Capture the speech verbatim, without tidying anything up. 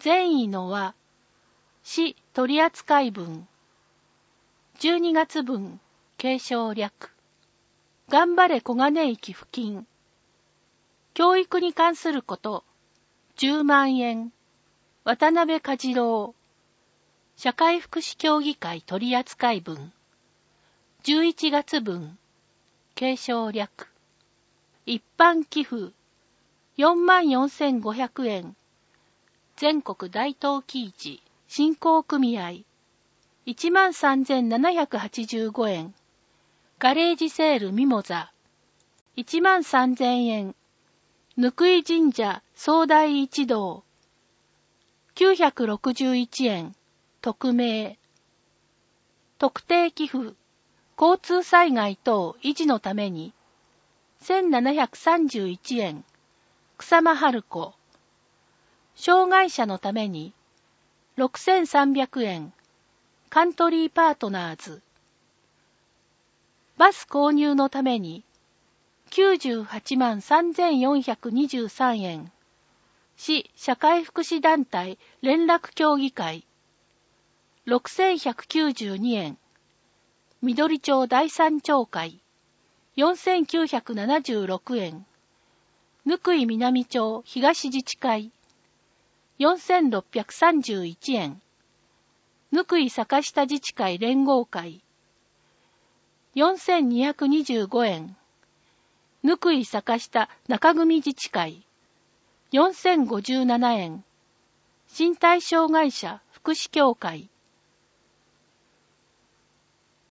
善意の輪、市取扱文。じゅうにがつ分、継承略。頑張れ小金井寄付金。教育に関すること、じゅうまんえん。渡辺和次郎。社会福祉協議会取扱文。じゅういちがつ分、継承略。一般寄付、よんまんよんせんごひゃくえん。全国大東喜一振興組合、いちまんさんぜんななひゃくはちじゅうごえん。ガレージセールミモザ、いちまんさんぜんえん。ぬくい神社総大一同、きゅうひゃくろくじゅういちえん。匿名。特定寄付、交通災害等維持のために、せんななひゃくさんじゅういちえん。草間春子。障害者のために、ろくせんさんびゃくえん。カントリーパートナーズ。バス購入のために、きゅうじゅうはちまんさんぜんよんひゃくにじゅうさんえん。市社会福祉団体連絡協議会。ろくせんひゃくきゅうじゅうにえん。緑町第三町会。よんせんきゅうひゃくななじゅうろくえん。ぬくい南町東自治会。よんせんろっぴゃくさんじゅういちえん。ぬくい坂下自治会連合会。よんせんにひゃくにじゅうごえん。ぬくい坂下中組自治会。よんせんごじゅうななえん。身体障害者福祉協会。